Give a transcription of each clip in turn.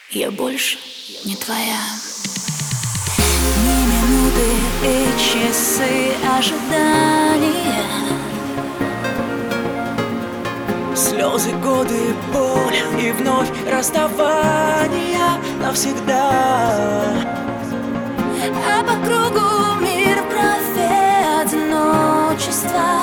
Я больше не твоя. Ни минуты и часы ожидания, слезы, годы, боль и вновь расставания навсегда. а по кругу мир правее одиночества.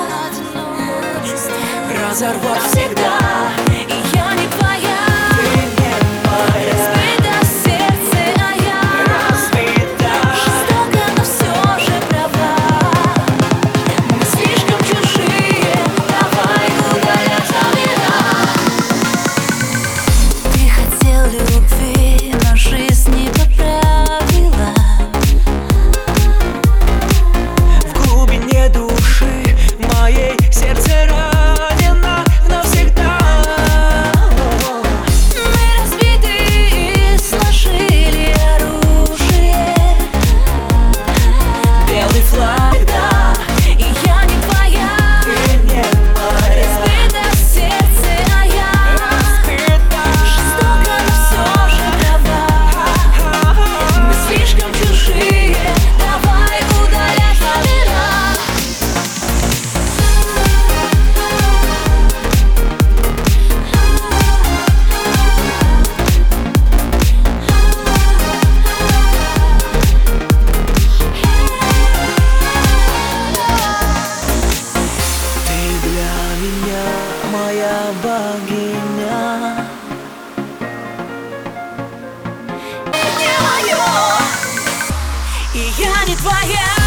Разорвать всегда. И я не твоя. Ты не моя. Разбито сердце, а я Разбита. жестоко, но все же права. Мы слишком чужие, давай удалять номера. Ты хотел любви, но жизнь не поправила. В глубине души моей сердце ранено навсегда. Мы разбиты и сложили оружие. Белый флаг, да. И я не твоя. Ты не моя. Разбито сердце, а я Разбита. жестоко, но все же права. Мы слишком чужие, давай удалять номера. Ты для меня моя богиня. Не мое, и я не твоя.